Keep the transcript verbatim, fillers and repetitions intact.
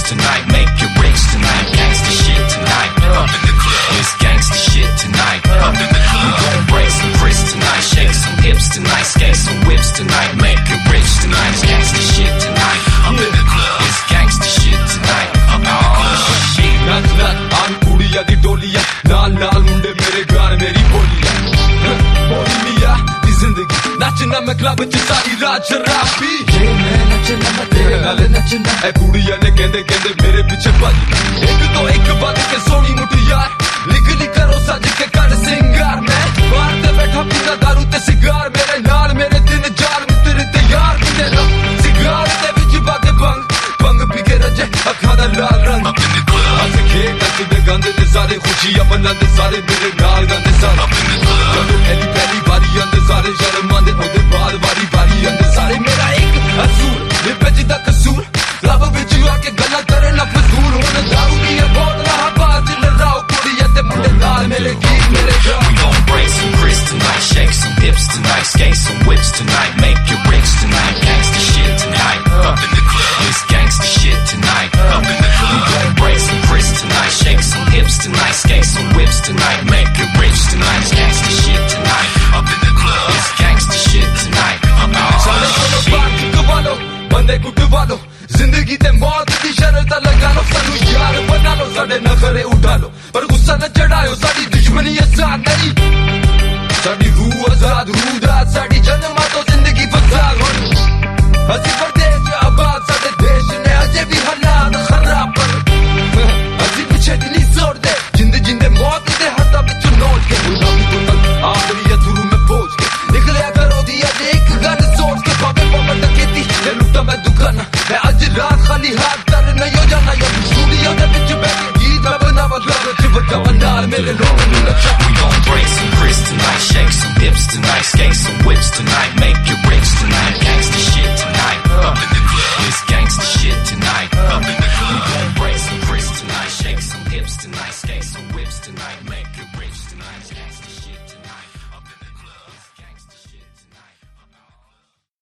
tonight, make it rich tonight. Gangsta shit tonight, up in the club. It's gangsta shit tonight, up in the club. We gon' break some grits tonight, shake some hips tonight, skate some whips tonight, make it rich tonight. It's gangsta shit tonight, up in the club. It's gangsta shit tonight, up in the club. नाच नाच आन कुड़िया दी डोलिया नाल नाल मुंडे मेरे गान मेरी बोलिया बोली मिया दी जिंदगी नचना मैं क्लब च सारी रात शराबी ये मैं नचना मैं तेरे नाल नचना ए कुड़िया ने कहंदे कहंदे मेरे पीछे भाजी एक तो एक बात के सोनी मुटियार लिख लिख करो सज के कर सिंगार मैं बाहर ते बैठा पीता दारू ते सिगार मेरे नाल मेरे दिन जार तेरे ते यार किते लो सिगार ते विच बाते भंग भंग पी के रजे अखां दा लाल रंग गांदे सारे खुशियां बनांदे सारे मेरे नाल गांदे सारे जदों पहली पहली बारी आंदे सारे शर्म आंदे ओदे बाद वारी वारी आंदे सारे मेरा एक असूल लिपज दा कसूर लब विच आके गल्लां करे ना फजूल हुण दारू दी बोतलां बाज लड़ाओ कुड़ियां ते मुंडे नाल मेरे गीत मेरे जान We gon' break some grits tonight, shake some hips tonight, skate some whips tonight, make it rich tonight. Gangsta shit tonight, up in the club. It's gangsta shit tonight, up in the club. We gon' break some grits tonight, shake some hips tonight, skate some whips tonight, make it rich tonight. It's gangsta shit tonight, up in the club. It's gangsta shit tonight, up in the club. बंदे कुटवा लो जिंदगी ते मौत दी शर्त लगा लो सानू यार बना लो साडे नखरे उठा लो पर गुस्सा न चढ़ायो साडी दुश्मनी आसान नहीं साडी रूह आजाद रूह दा साडी जन्मा तो जिंदगी फसाद हो असी परदेश आबाद साडे देश ने अजे भी हालात खराब पर असी पीछे दिली जोड़ दे जिंद जिंदे मौत दे हाथा विच नोट के गुलामी तो तक आखिरी अधूरू में पहुंच के निकलिया करो दी अजे एक गल सोच के पावे पावे टकेती ले लुटा मैं दुकाना मैं अज रात खाली हाथ कर नहीं जाना या स्टूडियो दे विच बैठ गीत मैं बनावा लब च बजावा नाल मेरे लोग We gon' break some grits tonight, shake some hips tonight, skate some whips tonight, make it rich tonight. Gangsta shit